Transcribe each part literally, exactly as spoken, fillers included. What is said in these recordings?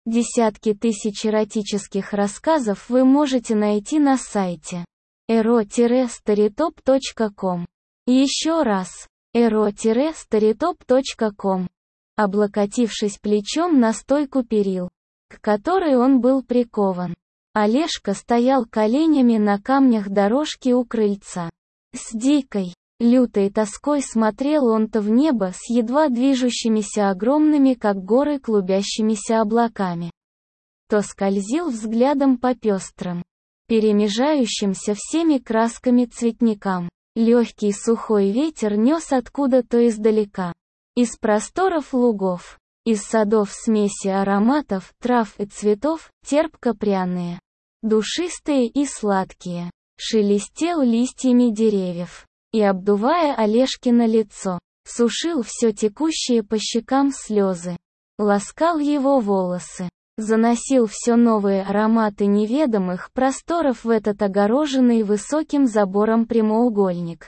Десятки тысяч эротических рассказов вы можете найти на сайте эро старитоп точка ком. Еще раз, эро старитоп точка ком. Облокотившись плечом на стойку перил, к которой он был прикован, Олежка стоял коленями на камнях дорожки у крыльца. С дикой, лютой тоской смотрел он то в небо с едва движущимися огромными, как горы, клубящимися облаками, то скользил взглядом по пестрым, перемежающимся всеми красками цветникам. Легкий сухой ветер нес откуда-то издалека, из просторов лугов, из садов смеси ароматов, трав и цветов, терпко-пряные, душистые и сладкие, шелестел листьями деревьев и, обдувая Олежкино лицо, сушил все текущие по щекам слезы, ласкал его волосы, заносил все новые ароматы неведомых просторов в этот огороженный высоким забором прямоугольник.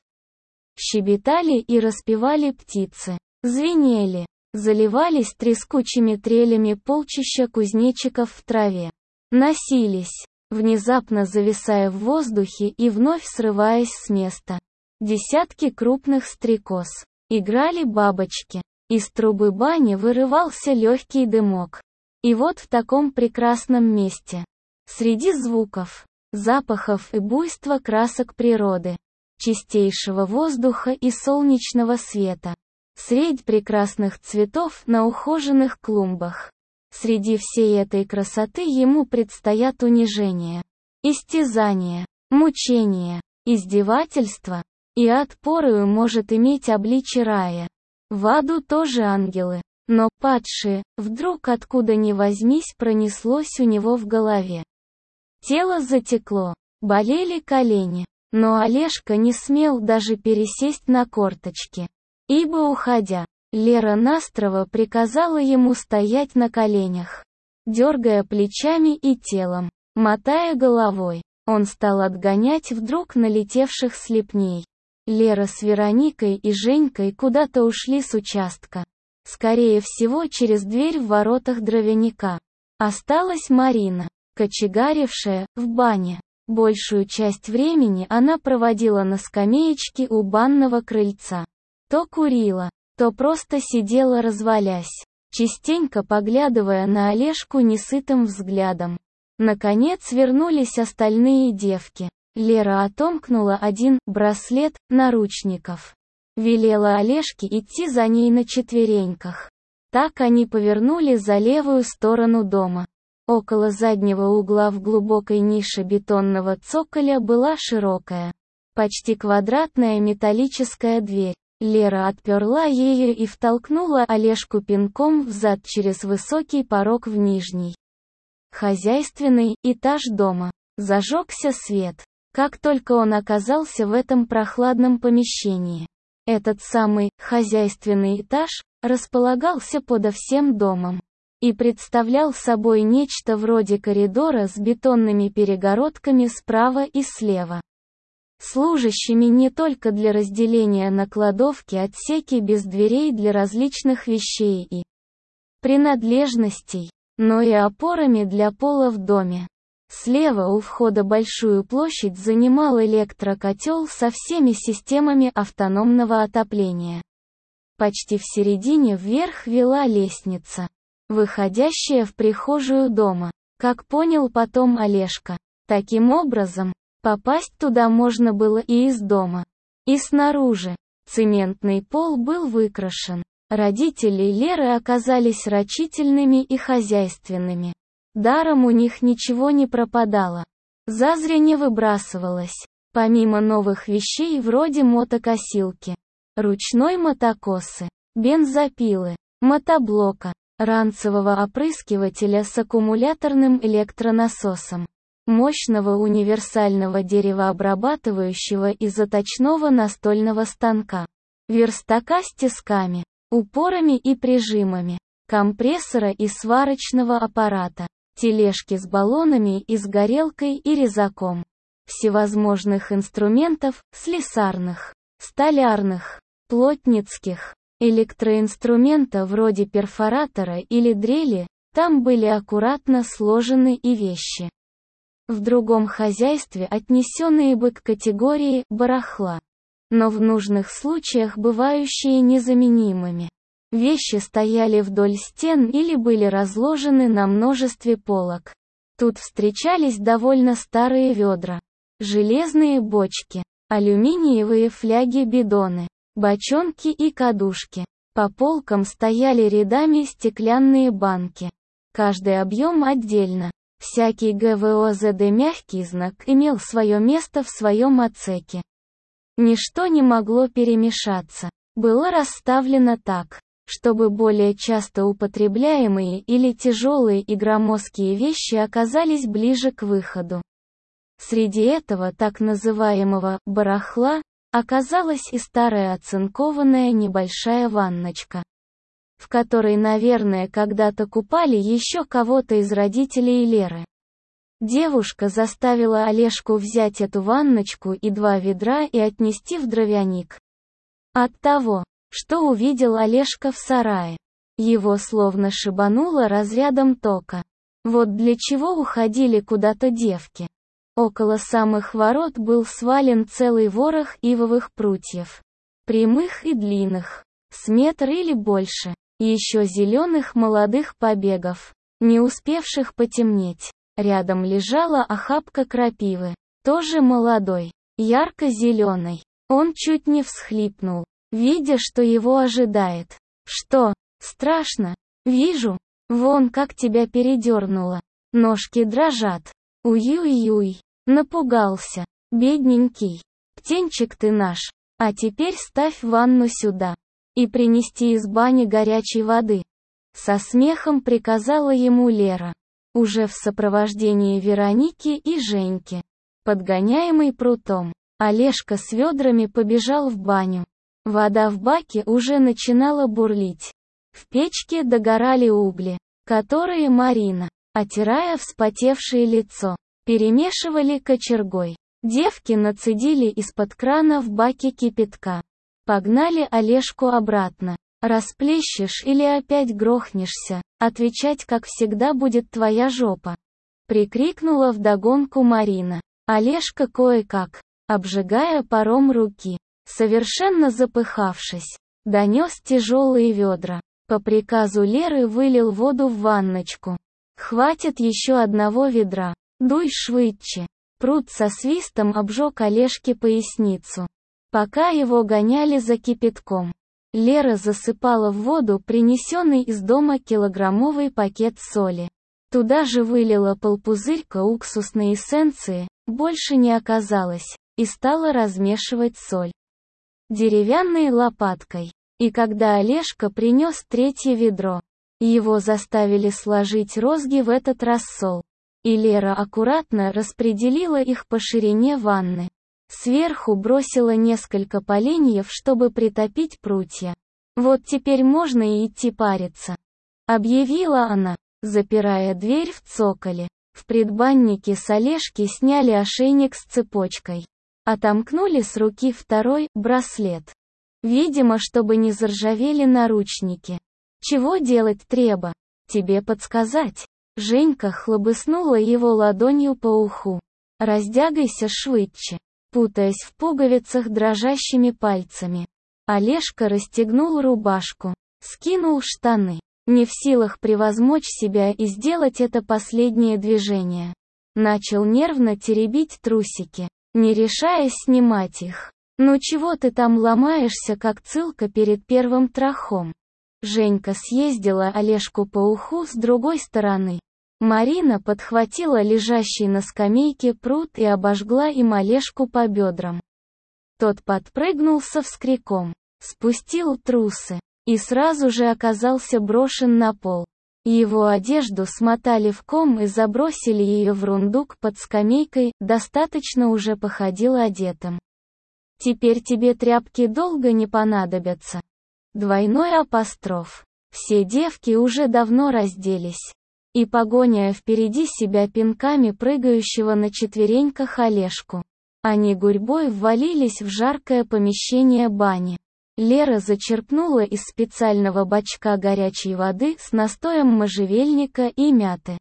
Щебетали и распевали птицы, звенели, заливались трескучими трелями полчища кузнечиков в траве, носились, внезапно зависая в воздухе и вновь срываясь с места. Десятки крупных стрекоз, играли бабочки, из трубы бани вырывался легкий дымок. И вот в таком прекрасном месте, среди звуков, запахов и буйства красок природы, чистейшего воздуха и солнечного света, средь прекрасных цветов на ухоженных клумбах, среди всей этой красоты ему предстоят унижения, истязания, мучения, издевательства, и ад порою может иметь обличие рая. В аду тоже ангелы, но падшие, вдруг откуда ни возьмись пронеслось у него в голове. Тело затекло, болели колени, но Олежка не смел даже пересесть на корточки, ибо, уходя, Лера Настрова приказала ему стоять на коленях. Дергая плечами и телом, мотая головой, он стал отгонять вдруг налетевших слепней. Лера с Вероникой и Женькой куда-то ушли с участка. Скорее всего, через дверь в воротах дровяника. Осталась Марина, кочегарившая, в бане. Большую часть времени она проводила на скамеечке у банного крыльца. То курила, то просто сидела развалясь, частенько поглядывая на Олежку несытым взглядом. Наконец вернулись остальные девки. Лера отомкнула один браслет наручников. Велела Олежке идти за ней на четвереньках. Так они повернули за левую сторону дома. Около заднего угла в глубокой нише бетонного цоколя была широкая, почти квадратная металлическая дверь. Лера отперла ею и втолкнула Олежку пинком взад через высокий порог в нижний, хозяйственный этаж дома. Зажегся свет, как только он оказался в этом прохладном помещении. Этот самый хозяйственный этаж располагался подо всем домом и представлял собой нечто вроде коридора с бетонными перегородками справа и слева, служащими не только для разделения на кладовки, отсеки без дверей для различных вещей и принадлежностей, но и опорами для пола в доме. Слева у входа большую площадь занимал электрокотел со всеми системами автономного отопления. Почти в середине вверх вела лестница, выходящая в прихожую дома, как понял потом Олежка. Таким образом, попасть туда можно было и из дома, и снаружи. Цементный пол был выкрашен. Родители Леры оказались рачительными и хозяйственными. Даром у них ничего не пропадало. Зазря не выбрасывалось. Помимо новых вещей вроде мотокосилки, ручной мотокосы, бензопилы, мотоблока, ранцевого опрыскивателя с аккумуляторным электронасосом, мощного универсального деревообрабатывающего и заточного настольного станка, верстака с тисками, упорами и прижимами, компрессора и сварочного аппарата, тележки с баллонами и с горелкой и резаком, всевозможных инструментов, слесарных, столярных, плотницких, электроинструмента вроде перфоратора или дрели, Там были аккуратно сложены и вещи. В другом хозяйстве, отнесенные бы к категории барахла, но в нужных случаях бывающие незаменимыми. Вещи стояли вдоль стен или были разложены на множестве полок. Тут встречались довольно старые ведра, железные бочки, алюминиевые фляги-бидоны, бочонки и кадушки. По полкам стояли рядами стеклянные банки. Каждый объем отдельно. Всякий ГВОЗД мягкий знак имел свое место в своем отсеке. Ничто не могло перемешаться. Было расставлено так, чтобы более часто употребляемые или тяжелые и громоздкие вещи оказались ближе к выходу. Среди этого так называемого «барахла» оказалась и старая оцинкованная небольшая ванночка, в которой, наверное, когда-то купали еще кого-то из родителей Леры. Девушка заставила Олежку взять эту ванночку и два ведра и отнести в дровяник. От того, что увидел Олежка в сарае, его словно шибануло разрядом тока. Вот для чего уходили куда-то девки. Около самых ворот был свален целый ворох ивовых прутьев. Прямых и длинных, с метр или больше, и еще зеленых молодых побегов, не успевших потемнеть. Рядом лежала охапка крапивы, тоже молодой, ярко-зеленой. Он чуть не всхлипнул, видя, что его ожидает. «Что, страшно? Вижу. Вон как тебя передернуло. Ножки дрожат. Уй-уй-уй. Напугался. Бедненький. Птенчик ты наш. А теперь ставь ванну сюда. И принести из бани горячей воды». Со смехом приказала ему Лера, уже в сопровождении Вероники и Женьки. Подгоняемый прутом, Олежка с ведрами побежал в баню. Вода в баке уже начинала бурлить. В печке догорали угли, которые Марина, отирая вспотевшее лицо, перемешивали кочергой. Девки нацедили из-под крана в баке кипятка. Погнали Олежку обратно. «Расплещешь или опять грохнешься, отвечать как всегда будет твоя жопа», — прикрикнула вдогонку Марина. Олежка кое-как, обжигая паром руки, совершенно запыхавшись, донес тяжелые ведра. По приказу Леры вылил воду в ванночку. «Хватит еще одного ведра. Дуй швыдче». Прут со свистом обжег Олежке поясницу. Пока его гоняли за кипятком, Лера засыпала в воду принесенный из дома килограммовый пакет соли. Туда же вылила полпузырька уксусной эссенции, больше не оказалось, и стала размешивать соль деревянной лопаткой. И когда Олежка принес третье ведро, его заставили сложить розги в этот рассол. И Лера аккуратно распределила их по ширине ванны. Сверху бросила несколько поленьев, чтобы притопить прутья. «Вот теперь можно и идти париться», — объявила она, запирая дверь в цоколе. В предбаннике с Олежки сняли ошейник с цепочкой. Отомкнули с руки второй браслет. Видимо, чтобы не заржавели наручники. «Чего делать треба? Тебе подсказать?» Женька хлобыснула его ладонью по уху. «Раздягайся швыдче», путаясь в пуговицах дрожащими пальцами. Олежка расстегнул рубашку, скинул штаны, не в силах превозмочь себя и сделать это последнее движение. Начал нервно теребить трусики, не решаясь снимать их. «Ну чего ты там ломаешься, как цылка перед первым трахом?» Женька съездила Олежку по уху с другой стороны. Марина подхватила лежащий на скамейке прут и обожгла им Олежку по бедрам. Тот подпрыгнул со вскриком, спустил трусы, и сразу же оказался брошен на пол. Его одежду смотали в ком и забросили ее в рундук под скамейкой, достаточно уже походил одетым. «Теперь тебе тряпки долго не понадобятся». Двойной апостроф. Все девки уже давно разделись. И погоняя впереди себя пинками прыгающего на четвереньках Олежку, они гурьбой ввалились в жаркое помещение бани. Лера зачерпнула из специального бачка горячей воды с настоем можжевельника и мяты.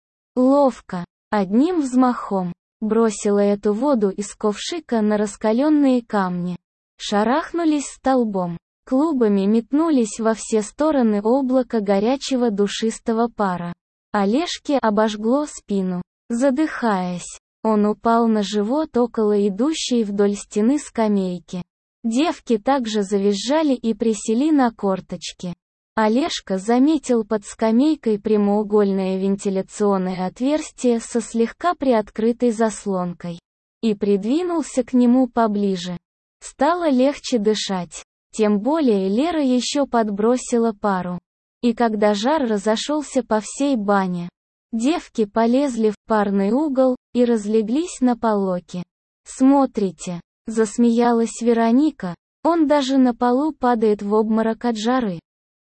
Ловко, одним взмахом, бросила эту воду из ковшика на раскаленные камни. Шарахнулись столбом. Клубами метнулись во все стороны облако горячего душистого пара. Олежке обожгло спину. Задыхаясь, он упал на живот около идущей вдоль стены скамейки. Девки также завизжали и присели на корточки. Олежка заметил под скамейкой прямоугольное вентиляционное отверстие со слегка приоткрытой заслонкой. И придвинулся к нему поближе. Стало легче дышать. Тем более Лера еще подбросила пару. И когда жар разошелся по всей бане, девки полезли в парный угол и разлеглись на полоке. «Смотрите», — засмеялась Вероника, — «он даже на полу падает в обморок от жары.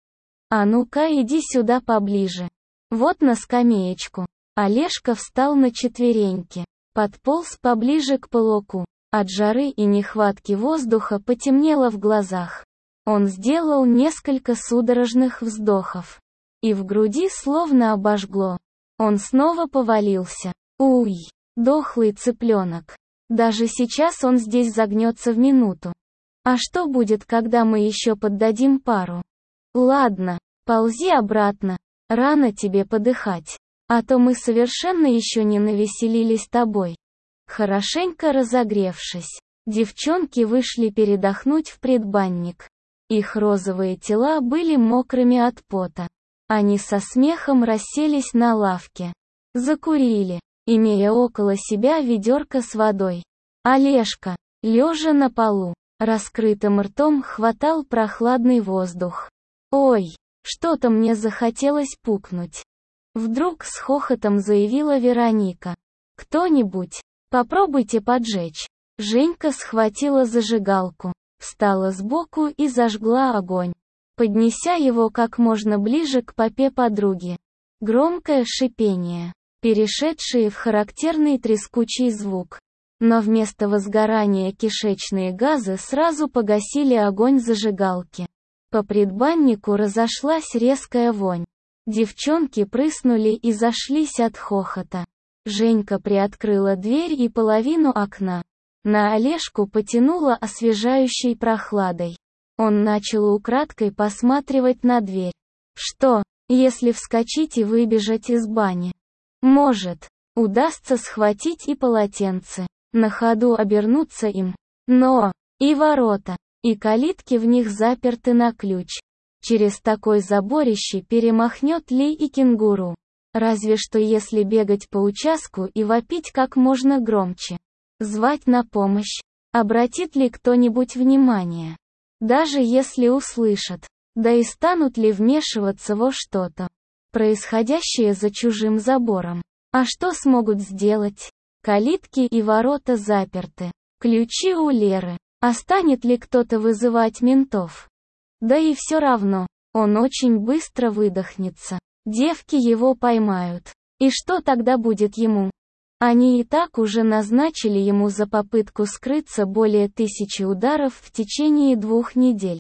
А ну-ка иди сюда поближе. Вот на скамеечку». Олежка встал на четвереньки, подполз поближе к полоку. От жары и нехватки воздуха потемнело в глазах. Он сделал несколько судорожных вздохов. И в груди словно обожгло. Он снова повалился. Уй, дохлый цыпленок. Даже сейчас он здесь загнется в минуту. А что будет, когда мы еще поддадим пару? Ладно, ползи обратно. Рано тебе подыхать. А то мы совершенно еще не навеселились тобой. Хорошенько разогревшись, девчонки вышли передохнуть в предбанник. Их розовые тела были мокрыми от пота. Они со смехом расселись на лавке. Закурили, имея около себя ведерко с водой. Олежка, лежа на полу, раскрытым ртом хватал прохладный воздух. «Ой, что-то мне захотелось пукнуть». Вдруг с хохотом заявила Вероника. «Кто-нибудь, попробуйте поджечь». Женька схватила зажигалку, встала сбоку и зажгла огонь, поднеся его как можно ближе к попе подруги. Громкое шипение, перешедшее в характерный трескучий звук. Но вместо возгорания кишечные газы сразу погасили огонь зажигалки. По предбаннику разошлась резкая вонь. Девчонки прыснули и зашлись от хохота. Женька приоткрыла дверь и половину окна. На Олежку потянуло освежающей прохладой. Он начал украдкой посматривать на дверь. Что, если вскочить и выбежать из бани? Может, удастся схватить и полотенце, на ходу обернуться им. Но, и ворота, и калитки в них заперты на ключ. Через такой заборище перемахнет ли и кенгуру. Разве что если бегать по участку и вопить как можно громче. Звать на помощь. Обратит ли кто-нибудь внимание? Даже если услышат. Да и станут ли вмешиваться во что-то, происходящее за чужим забором? А что смогут сделать? Калитки и ворота заперты. Ключи у Леры. А станет ли кто-то вызывать ментов? Да и все равно, он очень быстро выдохнется. Девки его поймают. И что тогда будет ему? Они и так уже назначили ему за попытку скрыться более тысячи ударов в течение двух недель.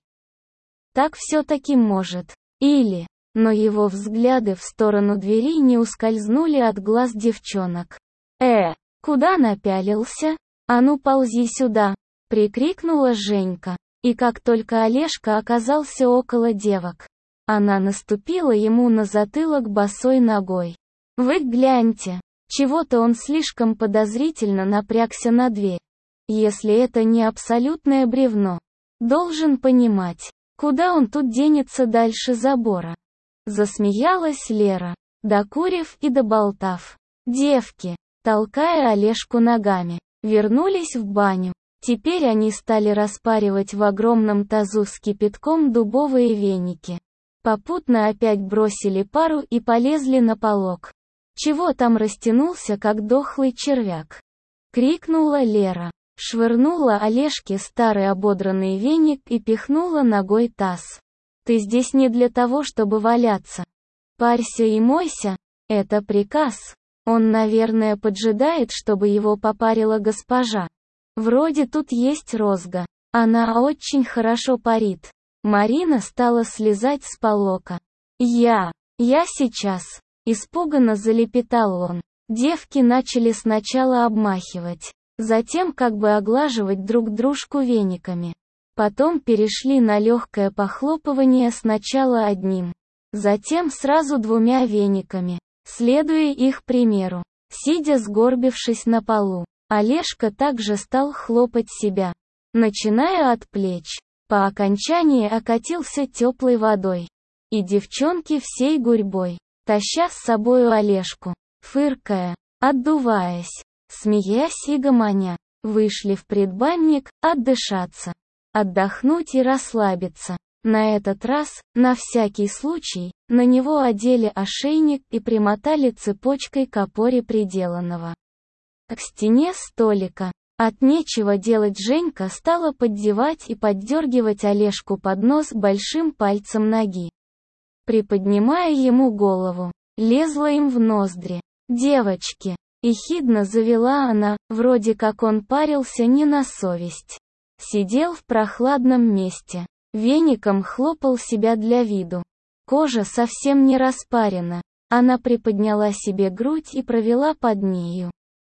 Так все-таки может. Или, но его взгляды в сторону двери не ускользнули от глаз девчонок. «Э, куда напялился? А ну ползи сюда!» — прикрикнула Женька. И как только Олежка оказался около девок, она наступила ему на затылок босой ногой. «Вы гляньте, чего-то он слишком подозрительно напрягся на дверь. Если это не абсолютное бревно, должен понимать, куда он тут денется дальше забора». Засмеялась Лера, докурив и доболтав. Девки, толкая Олежку ногами, вернулись в баню. Теперь они стали распаривать в огромном тазу с кипятком дубовые веники. Попутно опять бросили пару и полезли на полок. «Чего там растянулся, как дохлый червяк?» — крикнула Лера. Швырнула Олежке старый ободранный веник и пихнула ногой таз. «Ты здесь не для того, чтобы валяться. Парься и мойся, это приказ. Он, наверное, поджидает, чтобы его попарила госпожа. Вроде тут есть розга. Она очень хорошо парит. Марина стала слезать с полока. «Я, я сейчас!» Испуганно залепетал он. Девки начали сначала обмахивать, затем как бы оглаживать друг дружку вениками. Потом перешли на легкое похлопывание сначала одним, затем сразу двумя вениками, следуя их примеру. Сидя сгорбившись на полу, Олежка также стал хлопать себя, начиная от плеч. По окончании окатился теплой водой. И девчонки всей гурьбой, таща с собою Олежку, фыркая, отдуваясь, смеясь и гомоня, вышли в предбанник, отдышаться, отдохнуть и расслабиться. На этот раз, на всякий случай, на него одели ошейник и примотали цепочкой к опоре приделанного к стене столика. От нечего делать Женька стала поддевать и поддергивать Олежку под нос большим пальцем ноги, приподнимая ему голову, лезла им в ноздри. «Девочки!» ехидно завела она, вроде как он парился не на совесть. Сидел в прохладном месте, веником хлопал себя для виду. Кожа совсем не распарена, она приподняла себе грудь и провела под нею,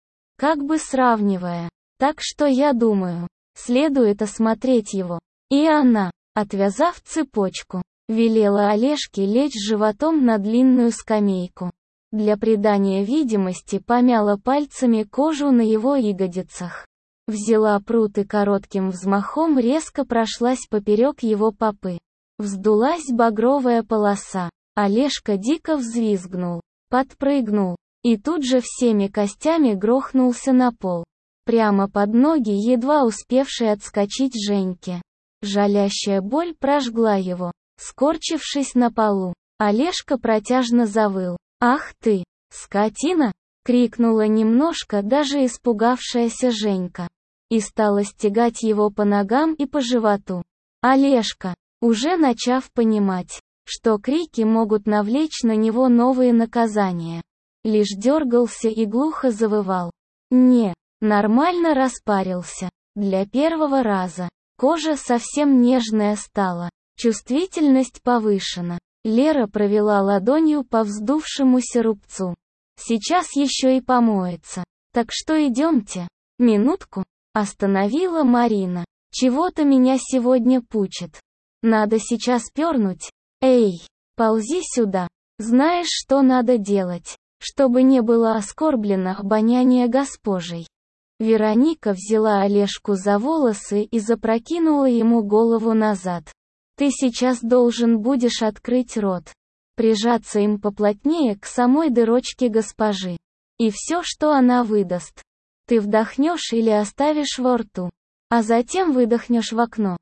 как бы сравнивая. Так что я думаю, следует осмотреть его. И она, отвязав цепочку, велела Олежке лечь животом на длинную скамейку. Для придания видимости помяла пальцами кожу на его ягодицах. Взяла прут и коротким взмахом резко прошлась поперек его попы. Вздулась багровая полоса. Олежка дико взвизгнул, подпрыгнул, и тут же всеми костями грохнулся на пол. Прямо под ноги едва успевшей отскочить Женьке. Жалящая боль прожгла его, скорчившись на полу. Олежка протяжно завыл. «Ах ты, скотина!» — крикнула немножко даже испугавшаяся Женька. И стала стегать его по ногам и по животу. Олежка, уже начав понимать, что крики могут навлечь на него новые наказания, лишь дергался и глухо завывал. «Не, нормально распарился. Для первого раза. Кожа совсем нежная стала. Чувствительность повышена». Лера провела ладонью по вздувшемуся рубцу. «Сейчас еще и помоется. Так что идемте». «Минутку», — остановила Марина. «Чего-то меня сегодня пучит. Надо сейчас пернуть. Эй, ползи сюда. Знаешь, что надо делать, чтобы не было оскорблено обоняние госпожей». Вероника взяла Олежку за волосы и запрокинула ему голову назад. «Ты сейчас должен будешь открыть рот, прижаться им поплотнее к самой дырочке госпожи. И все, что она выдаст, ты вдохнешь или оставишь во рту, а затем выдохнешь в окно.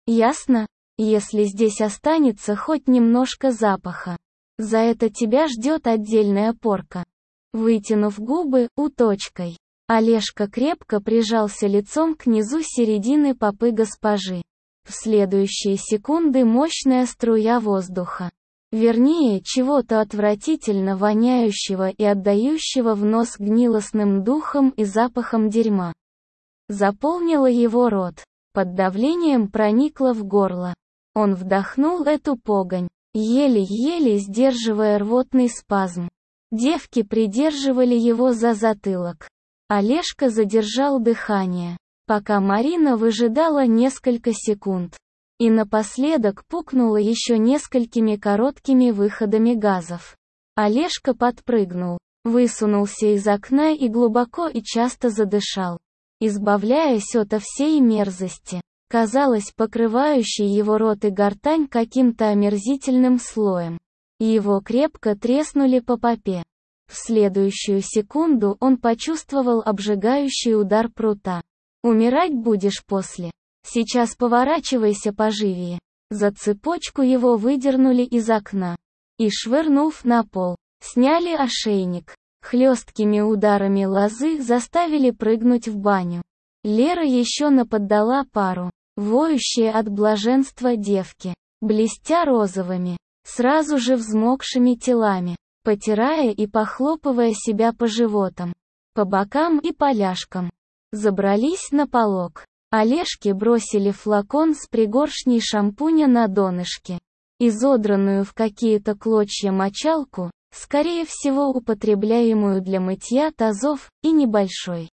Ясно? Если здесь останется хоть немножко запаха, за это тебя ждет отдельная порка». Вытянув губы, уточкой, Олежка крепко прижался лицом к низу середины попы госпожи. В следующие секунды мощная струя воздуха, вернее, чего-то отвратительно воняющего и отдающего в нос гнилостным духом и запахом дерьма, заполнила его рот, под давлением проникла в горло. Он вдохнул эту погонь, еле-еле сдерживая рвотный спазм. Девки придерживали его за затылок. Олежка задержал дыхание, пока Марина выжидала несколько секунд, и напоследок пукнула еще несколькими короткими выходами газов. Олежка подпрыгнул, высунулся из окна и глубоко и часто задышал, избавляясь ото всей мерзости, казалось, покрывающей его рот и гортань каким-то омерзительным слоем. Его крепко треснули по попе. В следующую секунду он почувствовал обжигающий удар прута. «Умирать будешь после. Сейчас поворачивайся поживее». За цепочку его выдернули из окна и, швырнув на пол, сняли ошейник. Хлесткими ударами лозы заставили прыгнуть в баню. Лера еще наподдала пару, воющие от блаженства девки, блестя розовыми, сразу же взмокшими телами, потирая и похлопывая себя по животам, по бокам и поляшкам. Забрались на полог. Олежке бросили флакон с пригоршней шампуня на донышке. Изодранную в какие-то клочья мочалку, скорее всего употребляемую для мытья тазов, и небольшой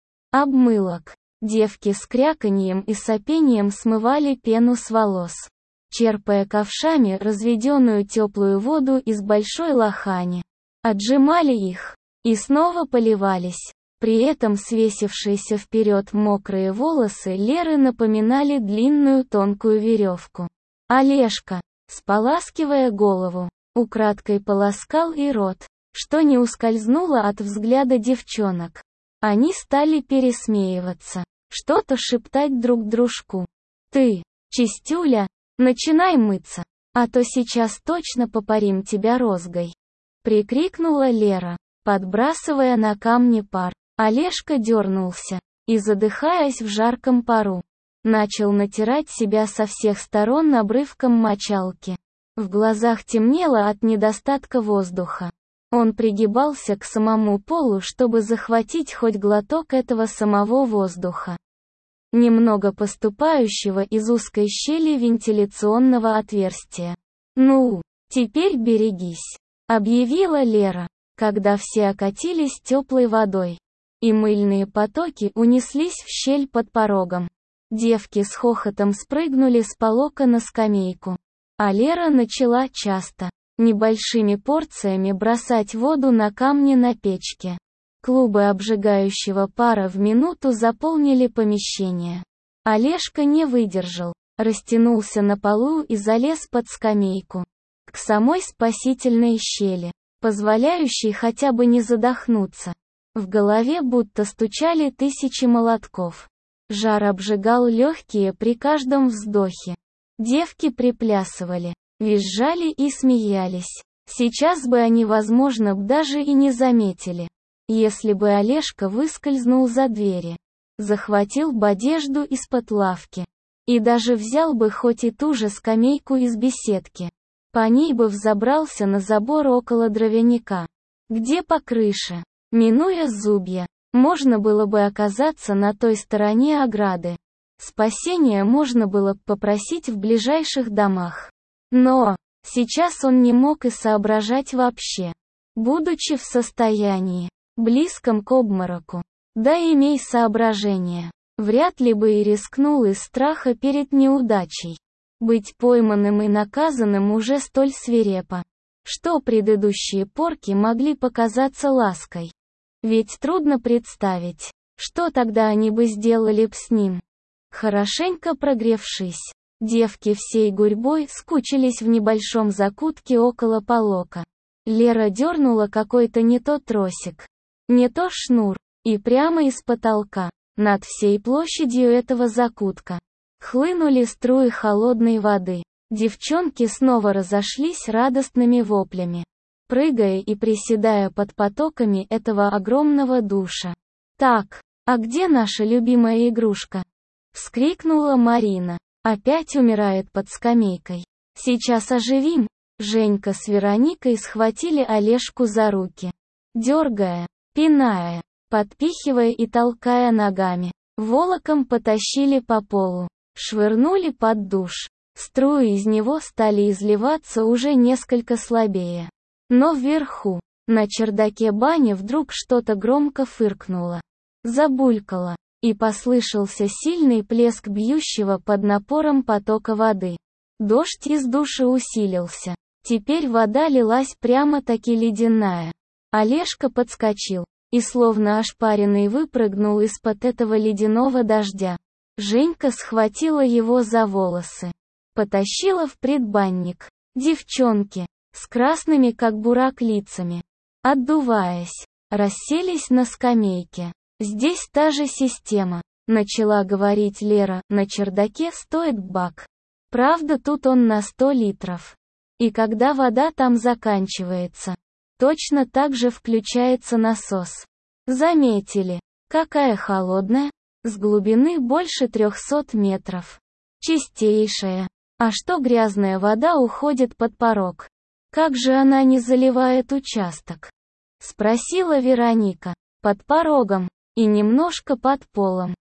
обмылок. Девки с кряканьем и сопением смывали пену с волос, черпая ковшами разведенную теплую воду из большой лохани. Отжимали их и снова поливались. При этом свесившиеся вперед мокрые волосы Леры напоминали длинную тонкую веревку. Олежка, споласкивая голову, украдкой полоскал и рот, что не ускользнуло от взгляда девчонок. Они стали пересмеиваться, что-то шептать друг дружку. «Ты, чистюля, начинай мыться, а то сейчас точно попарим тебя розгой!» Прикрикнула Лера, подбрасывая на камни пар. Олежка дернулся и, задыхаясь в жарком пару, начал натирать себя со всех сторон обрывком мочалки. В глазах темнело от недостатка воздуха. Он пригибался к самому полу, чтобы захватить хоть глоток этого самого воздуха, немного поступающего из узкой щели вентиляционного отверстия. «Ну, теперь берегись», — объявила Лера, когда все окатились теплой водой, и мыльные потоки унеслись в щель под порогом. Девки с хохотом спрыгнули с полока на скамейку, а Лера начала часто, небольшими порциями бросать воду на камни на печке. Клубы обжигающего пара в минуту заполнили помещение. Олежка не выдержал, растянулся на полу и залез под скамейку, к самой спасительной щели, позволяющей хотя бы не задохнуться. В голове будто стучали тысячи молотков. Жар обжигал легкие при каждом вздохе. Девки приплясывали, визжали и смеялись. Сейчас бы они, возможно, даже и не заметили, если бы Олежка выскользнул за двери, захватил бы одежду из-под лавки, и даже взял бы хоть и ту же скамейку из беседки. По ней бы взобрался на забор около дровяника, где по крыше, минуя зубья, можно было бы оказаться на той стороне ограды. Спасения можно было попросить в ближайших домах. Но сейчас он не мог и соображать вообще, будучи в состоянии, близком к обмороку. Да имей соображение, вряд ли бы и рискнул из страха перед неудачей. Быть пойманным и наказанным уже столь свирепо, что предыдущие порки могли показаться лаской. Ведь трудно представить, что тогда они бы сделали б с ним. Хорошенько прогревшись, девки всей гурьбой скучились в небольшом закутке около полока. Лера дернула какой-то не то тросик, не то шнур, и прямо из потолка, над всей площадью этого закутка, хлынули струи холодной воды. Девчонки снова разошлись радостными воплями, прыгая и приседая под потоками этого огромного душа. «Так, а где наша любимая игрушка?» — вскрикнула Марина. «Опять умирает под скамейкой. Сейчас оживим». Женька с Вероникой схватили Олежку за руки, дергая, пиная, подпихивая и толкая ногами, волоком потащили по полу, швырнули под душ. Струи из него стали изливаться уже несколько слабее. Но вверху, на чердаке бани, вдруг что-то громко фыркнуло, забулькало, и послышался сильный плеск бьющего под напором потока воды. Дождь из души усилился. Теперь вода лилась прямо-таки ледяная. Олежка подскочил и, словно ошпаренный, выпрыгнул из-под этого ледяного дождя. Женька схватила его за волосы, потащила в предбанник. Девчонки, с красными как бурак лицами, отдуваясь, расселись на скамейке. «Здесь та же система», — начала говорить Лера. «На чердаке стоит бак. Правда, тут он на сто литров. И когда вода там заканчивается, точно так же включается насос. Заметили, какая холодная? С глубины больше трехсот метров. Чистейшая. А что грязная вода уходит под порог? Как же она не заливает участок?» — спросила Вероника. «Под порогом и немножко под полом.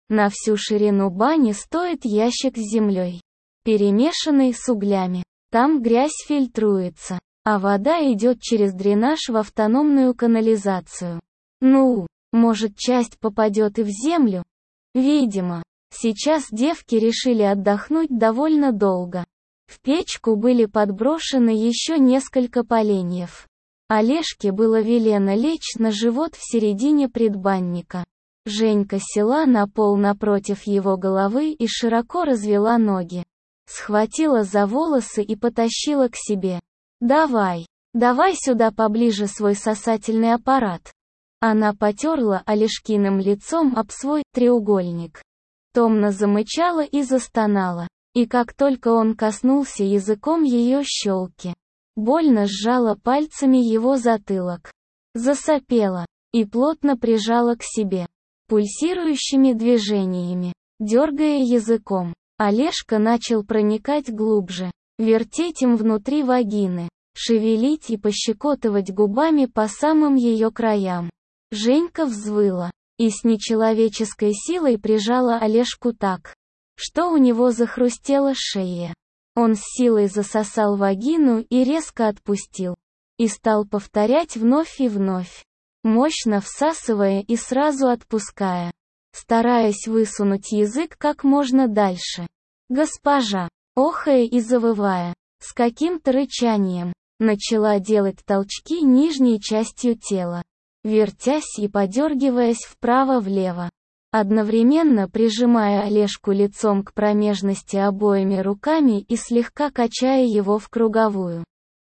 На всю ширину бани стоит ящик с землей, перемешанный с углями. Там грязь фильтруется, а вода идет через дренаж в автономную канализацию. Ну, может, часть попадет и в землю? Видимо. Сейчас девки решили отдохнуть довольно долго. В печку были подброшены еще несколько поленьев. Олежке было велено лечь на живот в середине предбанника. Женька села на пол напротив его головы и широко развела ноги. Схватила за волосы и потащила к себе. «Давай, давай сюда поближе свой сосательный аппарат». Она потерла Олежкиным лицом об свой треугольник. Томно замычала и застонала. И как только он коснулся языком ее щелки, больно сжала пальцами его затылок. Засопела и плотно прижала к себе, пульсирующими движениями, дергая языком. Олежка начал проникать глубже, вертеть им внутри вагины, шевелить и пощекотывать губами по самым ее краям. Женька взвыла и с нечеловеческой силой прижала Олежку так, что у него захрустела шея. Он с силой засосал вагину и резко отпустил. И стал повторять вновь и вновь, мощно всасывая и сразу отпуская, стараясь высунуть язык как можно дальше. Госпожа, охая и завывая, с каким-то рычанием, начала делать толчки нижней частью тела, вертясь и подергиваясь вправо-влево, одновременно прижимая Олежку лицом к промежности обоими руками и слегка качая его в круговую.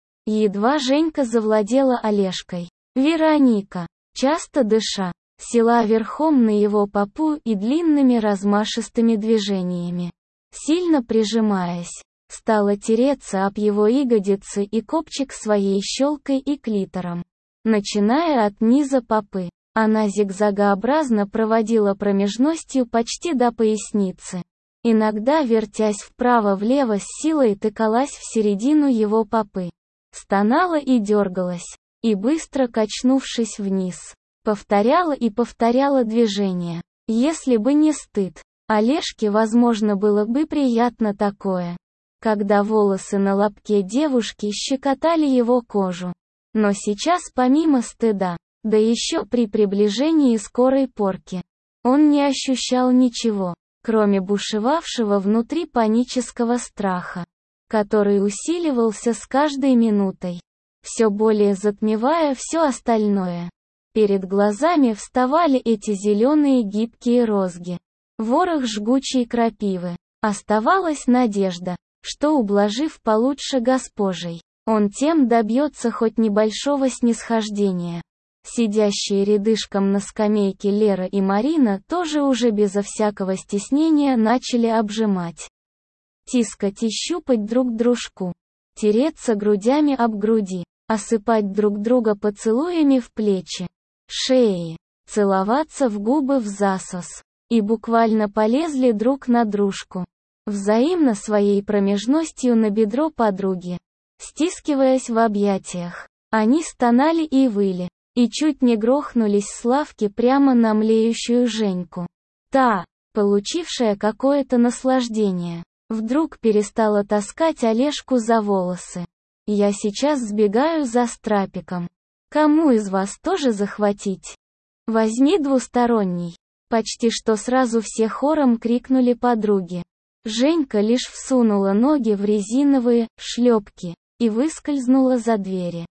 Едва Женька завладела Олежкой, Вероника, часто дыша, села верхом на его попу и длинными размашистыми движениями, сильно прижимаясь, стала тереться об его ягодицы и копчик своей щелкой и клитором. Начиная от низа попы, она зигзагообразно проводила промежностью почти до поясницы. Иногда, вертясь вправо-влево, с силой тыкалась в середину его попы. Стонала и дергалась, и быстро качнувшись вниз, повторяла и повторяла движения. Если бы не стыд, Олежке, возможно, было бы приятно такое, когда волосы на лобке девушки щекотали его кожу. Но сейчас помимо стыда, да еще при приближении скорой порки, он не ощущал ничего, кроме бушевавшего внутри панического страха, который усиливался с каждой минутой, все более затмевая все остальное. Перед глазами вставали эти зеленые гибкие розги, ворох жгучей крапивы. Оставалась надежда, что, ублажив получше госпожей, он тем добьется хоть небольшого снисхождения. Сидящие рядышком на скамейке Лера и Марина тоже уже безо всякого стеснения начали обжимать, тискать и щупать друг дружку, тереться грудями об груди, осыпать друг друга поцелуями в плечи, шеи, целоваться в губы в засос, и буквально полезли друг на дружку, взаимно своей промежностью на бедро подруги, стискиваясь в объятиях. Они стонали и выли, и чуть не грохнулись с лавки прямо на млеющую Женьку. Та, получившая какое-то наслаждение, вдруг перестала таскать Олежку за волосы. «Я сейчас сбегаю за страпиком. Кому из вас тоже захватить? Возьми двусторонний». Почти что сразу все хором крикнули подруги. Женька лишь всунула ноги в резиновые шлепки и выскользнула за двери.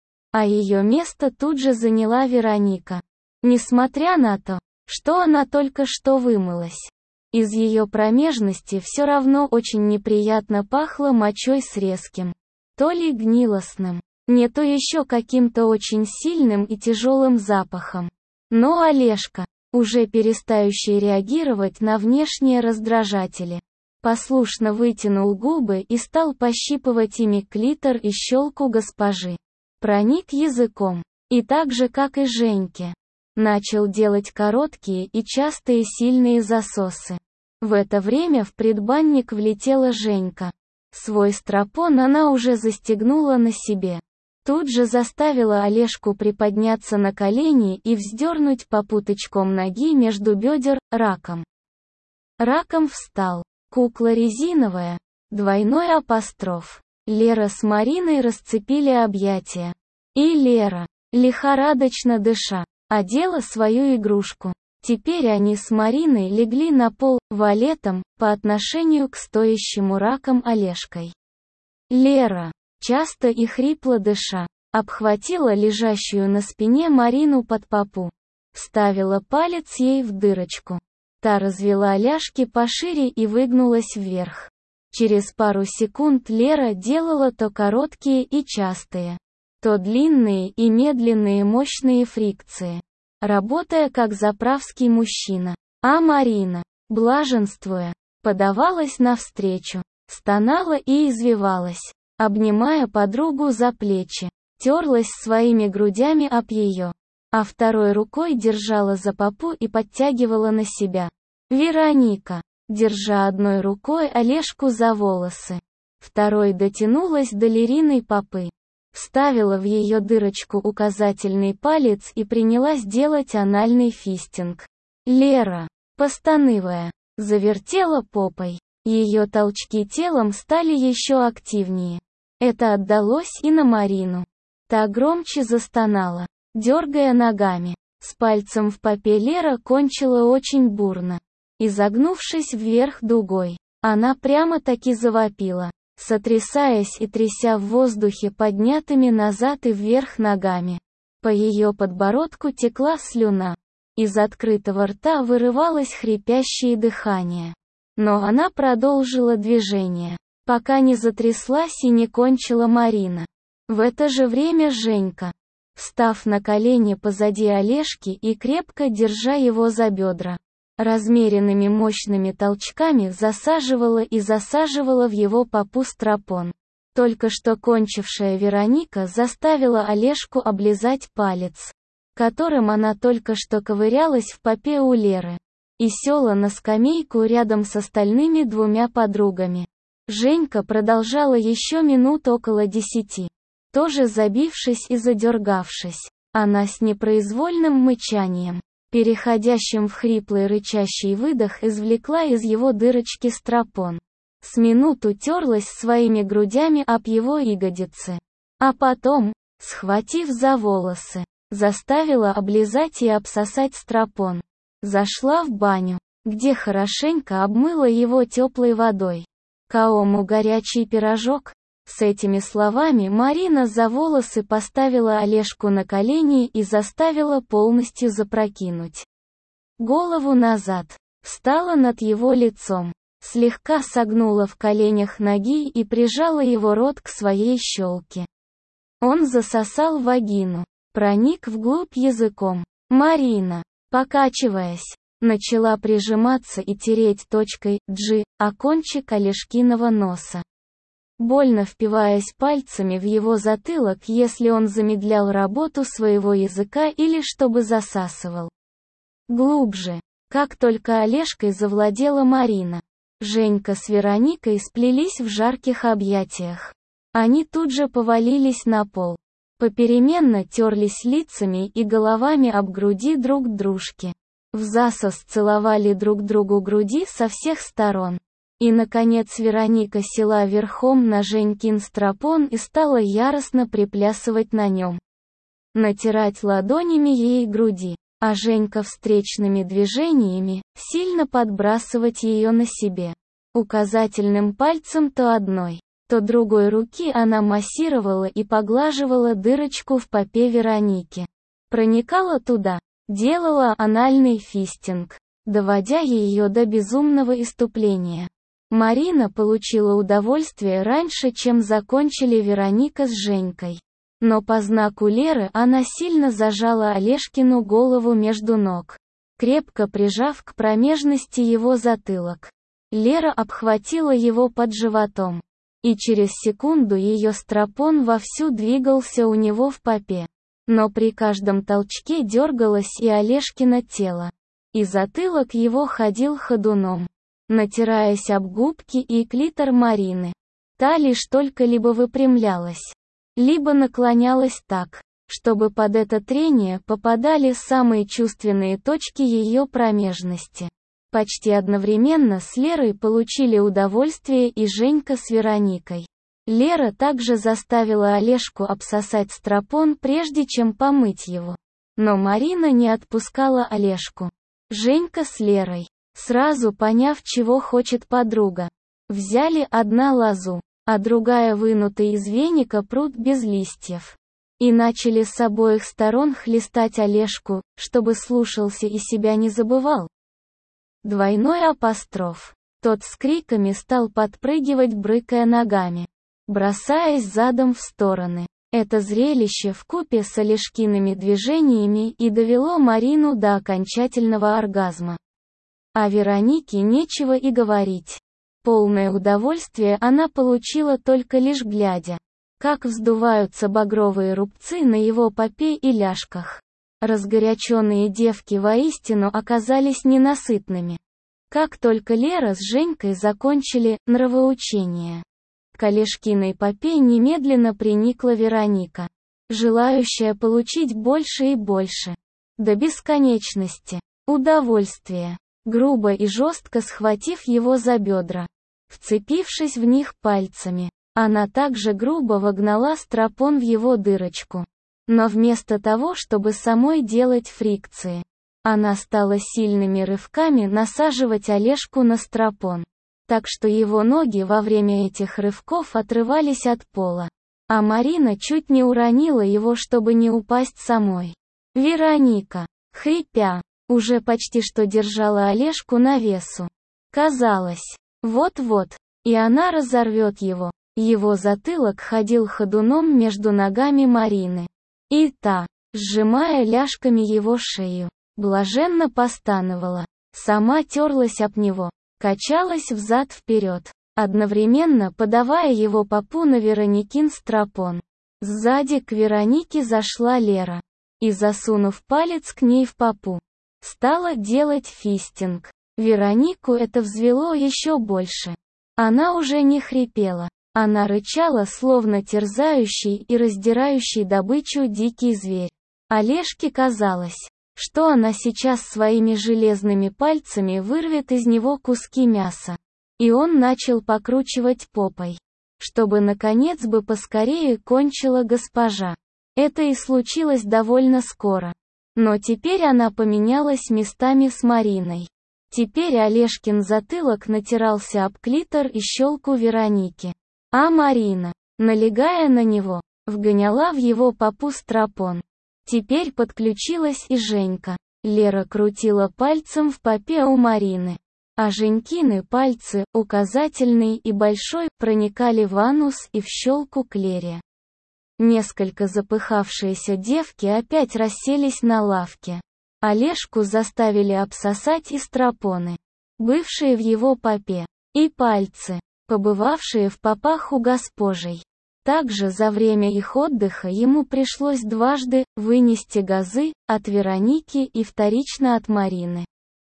А ее место тут же заняла Вероника. Несмотря на то, что она только что вымылась, из ее промежности все равно очень неприятно пахло мочой с резким, то ли гнилостным, не то еще каким-то очень сильным и тяжелым запахом. Но Олежка, уже перестающий реагировать на внешние раздражатели, послушно вытянул губы и стал пощипывать ими клитор и щелку госпожи. Проник языком, и так же, как и Женьке, начал делать короткие и частые сильные засосы. В это время в предбанник влетела Женька. Свой стропон она уже застегнула на себе. Тут же заставила Олежку приподняться на колени и вздернуть попуточком ноги между бедер, раком. Раком встал. Кукла резиновая. Двойной апостроф. Лера с Мариной расцепили объятия. И Лера, лихорадочно дыша, одела свою игрушку. Теперь они с Мариной легли на пол, валетом, по отношению к стоящему раком Олежкой. Лера, часто и хрипло дыша, обхватила лежащую на спине Марину под попу. Вставила палец ей в дырочку. Та развела ляжки пошире и выгнулась вверх. Через пару секунд Лера делала то короткие и частые, то длинные и медленные мощные фрикции, работая как заправский мужчина. А Марина, блаженствуя, подавалась навстречу, стонала и извивалась, обнимая подругу за плечи, терлась своими грудями об ее, а второй рукой держала за попу и подтягивала на себя. Вероника, держа одной рукой Олежку за волосы, второй дотянулась до Лериной попы, вставила в ее дырочку указательный палец и принялась делать анальный фистинг. Лера, постанывая, завертела попой. Ее толчки телом стали еще активнее. Это отдалось и на Марину. Та громче застонала, дергая ногами. С пальцем в попе Лера кончила очень бурно. Изогнувшись вверх дугой, она прямо-таки завопила, сотрясаясь и тряся в воздухе поднятыми назад и вверх ногами. По ее подбородку текла слюна. Из открытого рта вырывалось хрипящее дыхание. Но она продолжила движение, пока не затряслась и не кончила Марина. В это же время Женька, встав на колени позади Олежки и крепко держа его за бедра, размеренными мощными толчками засаживала и засаживала в его попу стропон. Только что кончившая Вероника заставила Олежку облизать палец, которым она только что ковырялась в попе у Леры, и села на скамейку рядом с остальными двумя подругами. Женька продолжала еще минут около десяти, тоже забившись и задергавшись. Она с непроизвольным мычанием, переходящим в хриплый рычащий выдох, извлекла из его дырочки стропон. С минуту терлась своими грудями об его ягодицы. А потом, схватив за волосы, заставила облизать и обсосать стропон. Зашла в баню, где хорошенько обмыла его теплой водой. «Каому горячий пирожок?» С этими словами Марина за волосы поставила Олежку на колени и заставила полностью запрокинуть голову назад, встала над его лицом, слегка согнула в коленях ноги и прижала его рот к своей щелке. Он засосал вагину, проник вглубь языком. Марина, покачиваясь, начала прижиматься и тереть точкой G о кончик Олежкиного носа, больно впиваясь пальцами в его затылок, если он замедлял работу своего языка или чтобы засасывал глубже. Как только Олежкой завладела Марина, Женька с Вероникой сплелись в жарких объятиях. Они тут же повалились на пол, попеременно терлись лицами и головами об груди друг дружки, взасос целовали друг другу груди со всех сторон. И, наконец, Вероника села верхом на Женькин стропон и стала яростно приплясывать на нем, натирать ладонями ей груди, а Женька встречными движениями, сильно подбрасывать ее на себе. Указательным пальцем то одной, то другой руки она массировала и поглаживала дырочку в попе Вероники. Проникала туда, делала анальный фистинг, доводя ее до безумного исступления. Марина получила удовольствие раньше, чем закончили Вероника с Женькой. Но по знаку Леры она сильно зажала Олежкину голову между ног, крепко прижав к промежности его затылок. Лера обхватила его под животом, и через секунду ее стропон вовсю двигался у него в попе. Но при каждом толчке дергалось и Олежкино тело, и затылок его ходил ходуном, натираясь об губки и клитор Марины. Та лишь только либо выпрямлялась, либо наклонялась так, чтобы под это трение попадали самые чувственные точки ее промежности. Почти одновременно с Лерой получили удовольствие и Женька с Вероникой. Лера также заставила Олежку обсосать стропон, прежде чем помыть его. Но Марина не отпускала Олежку. Женька с Лерой, сразу поняв, чего хочет подруга, взяли одна лозу, а другая вынутый из веника прут без листьев. И начали с обоих сторон хлестать Олежку, чтобы слушался и себя не забывал. Двойной апостроф. Тот с криками стал подпрыгивать, брыкая ногами, бросаясь задом в стороны. Это зрелище вкупе с Олежкиными движениями и довело Марину до окончательного оргазма. О Веронике нечего и говорить. Полное удовольствие она получила только лишь глядя, как вздуваются багровые рубцы на его попе и ляжках. Разгоряченные девки воистину оказались ненасытными. Как только Лера с Женькой закончили нравоучение, к Олежкиной попе немедленно приникла Вероника, желающая получить больше и больше. До бесконечности. Удовольствие. Грубо и жестко схватив его за бедра, вцепившись в них пальцами, она также грубо вогнала стропон в его дырочку. Но вместо того, чтобы самой делать фрикции, она стала сильными рывками насаживать Олежку на стропон, так что его ноги во время этих рывков отрывались от пола, а Марина чуть не уронила его, чтобы не упасть самой. Вероника, хрипя, уже почти что держала Олежку на весу. Казалось, вот-вот, и она разорвет его. Его затылок ходил ходуном между ногами Марины. И та, сжимая ляжками его шею, блаженно постановала, сама терлась об него, качалась взад-вперед, одновременно подавая его попу на Вероникин стропон. Сзади к Веронике зашла Лера и, засунув палец к ней в попу, стала делать фистинг. Веронику это взвело еще больше. Она уже не хрипела. Она рычала, словно терзающий и раздирающий добычу дикий зверь. Олежке казалось, что она сейчас своими железными пальцами вырвет из него куски мяса. И он начал покручивать попой, чтобы наконец бы поскорее кончила госпожа. Это и случилось довольно скоро. Но теперь она поменялась местами с Мариной. Теперь Олежкин затылок натирался об клитор и щелку Вероники. А Марина, налегая на него, вгоняла в его попу стропон. Теперь подключилась и Женька. Лера крутила пальцем в попе у Марины, а Женькины пальцы, указательный и большой, проникали в анус и в щелку к Лере. Несколько запыхавшиеся девки опять расселись на лавке. Олежку заставили обсосать и стропоны, бывшие в его попе, и пальцы, побывавшие в попах у госпожей. Также за время их отдыха ему пришлось дважды вынести газы от Вероники и вторично от Марины.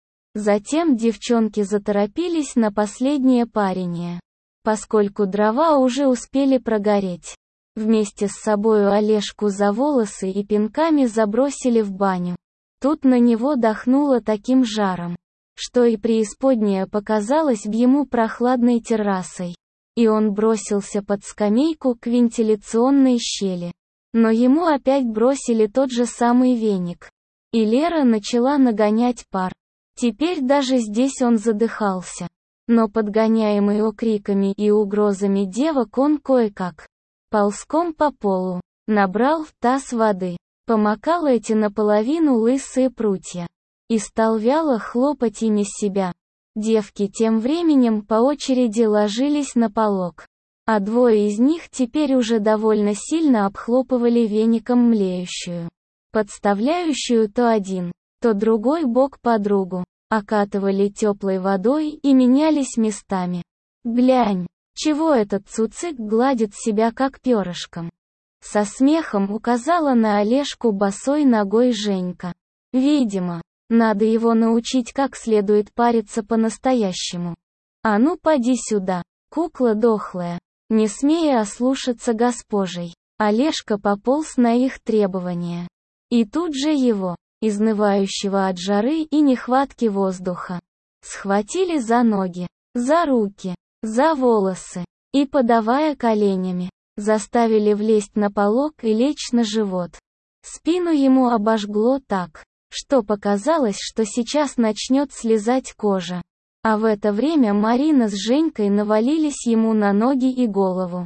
Затем девчонки заторопились на последнее парение, поскольку дрова уже успели прогореть. Вместе с собою Олежку за волосы и пинками забросили в баню. Тут на него дохнуло таким жаром, что и преисподняя показалась б ему прохладной террасой. И он бросился под скамейку к вентиляционной щели. Но ему опять бросили тот же самый веник. И Лера начала нагонять пар. Теперь даже здесь он задыхался. Но подгоняемый окриками и угрозами девок он кое-как, ползком по полу, набрал в таз воды, помакал эти наполовину лысые прутья и стал вяло хлопать ими себя. Девки тем временем по очереди ложились на полог, а двое из них теперь уже довольно сильно обхлопывали веником млеющую, подставляющую то один, то другой бок подругу, окатывали теплой водой и менялись местами. «Глянь, чего этот цуцик гладит себя как перышком?» Со смехом указала на Олежку босой ногой Женька. «Видимо, надо его научить как следует париться по-настоящему. А ну поди сюда, кукла дохлая!» Не смея ослушаться госпожей, Олежка пополз на их требования. И тут же его, изнывающего от жары и нехватки воздуха, Схватили за ноги, за руки, за волосы, и, подавая коленями, заставили влезть на полог и лечь на живот. Спину ему обожгло так, что показалось, что сейчас начнет слезать кожа. А в это время Марина с Женькой навалились ему на ноги и голову.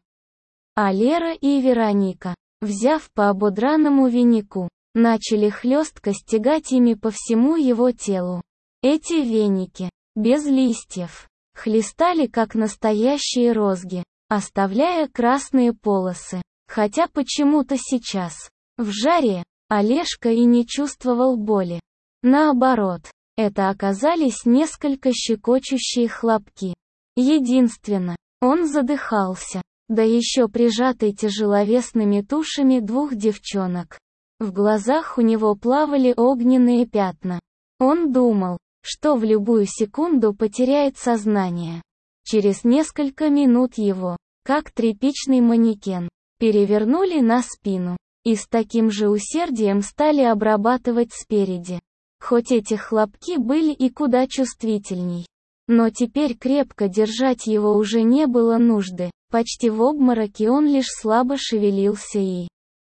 А Лера и Вероника, взяв по ободранному венику, начали хлестко стегать ими по всему его телу. Эти веники, без листьев, хлестали как настоящие розги, оставляя красные полосы. Хотя почему-то сейчас, в жаре, Олежка и не чувствовал боли. Наоборот, это оказались несколько щекочущие хлопки. Единственно, он задыхался, да еще прижатый тяжеловесными тушами двух девчонок. В глазах у него плавали огненные пятна. Он думал, что в любую секунду потеряет сознание. Через несколько минут его, как тряпичный манекен, перевернули на спину, и с таким же усердием стали обрабатывать спереди. Хоть эти хлопки были и куда чувствительней. Но теперь крепко держать его уже не было нужды, почти в обмороке он лишь слабо шевелился и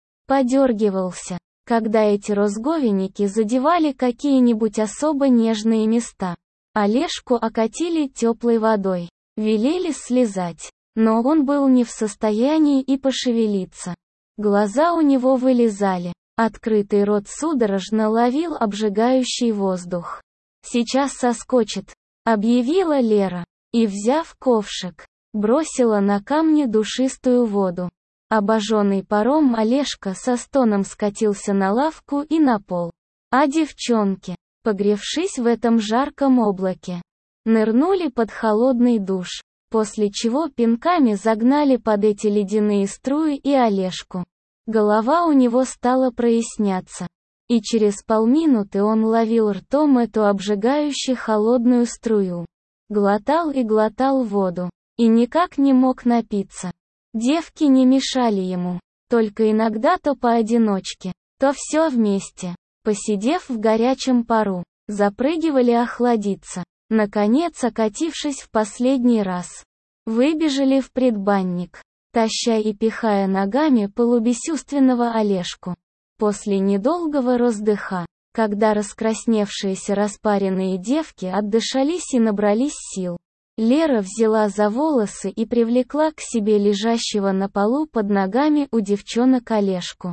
подергивался, когда эти розговенники задевали какие-нибудь особо нежные места. Олежку окатили теплой водой, велели слезать, но он был не в состоянии и пошевелиться. Глаза у него вылезали, открытый рот судорожно ловил обжигающий воздух. «Сейчас соскочит», — объявила Лера, и, взяв ковшик, бросила на камни душистую воду. Обожженный паром Олежка со стоном скатился на лавку и на пол. А девчонки, погревшись в этом жарком облаке, нырнули под холодный душ, после чего пинками загнали под эти ледяные струи и Олежку. Голова у него стала проясняться, и через полминуты он ловил ртом эту обжигающую холодную струю. Глотал и глотал воду, и никак не мог напиться. Девки не мешали ему, только иногда то поодиночке, то все вместе, посидев в горячем пару, запрыгивали охладиться. Наконец, окатившись в последний раз, выбежали в предбанник, таща и пихая ногами полубесчувственного Олежку. После недолгого роздыха, когда раскрасневшиеся распаренные девки отдышались и набрались сил, Лера взяла за волосы и привлекла к себе лежащего на полу под ногами у девчонок Олежку,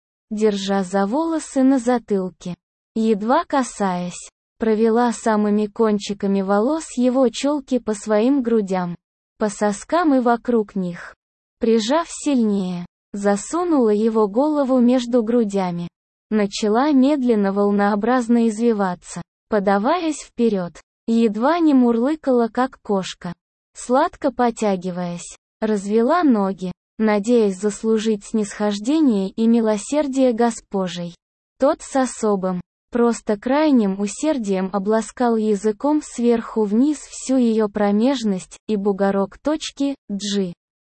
держа за волосы на затылке, едва касаясь, провела самыми кончиками волос его челки по своим грудям, по соскам и вокруг них. Прижав сильнее, засунула его голову между грудями. Начала медленно волнообразно извиваться, подаваясь вперед. Едва не мурлыкала, как кошка. Сладко потягиваясь, развела ноги, надеясь заслужить снисхождение и милосердие Госпожей. Тот с особым, просто крайним усердием обласкал языком сверху вниз всю ее промежность и бугорок точки G.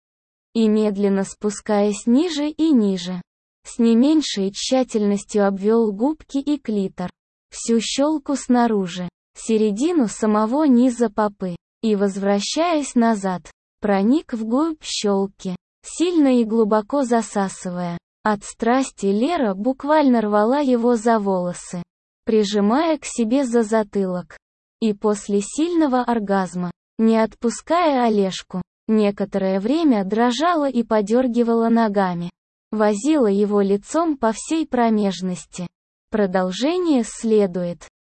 И медленно спускаясь ниже и ниже, с не меньшей тщательностью обвел губки и клитор, всю щелку снаружи, середину самого низа попы, и, возвращаясь назад, проник вглубь щелки, сильно и глубоко засасывая. От страсти Лера буквально рвала его за волосы, прижимая к себе за затылок. И после сильного оргазма, не отпуская Олежку, некоторое время дрожала и подергивала ногами. Возила его лицом по всей промежности. Продолжение следует.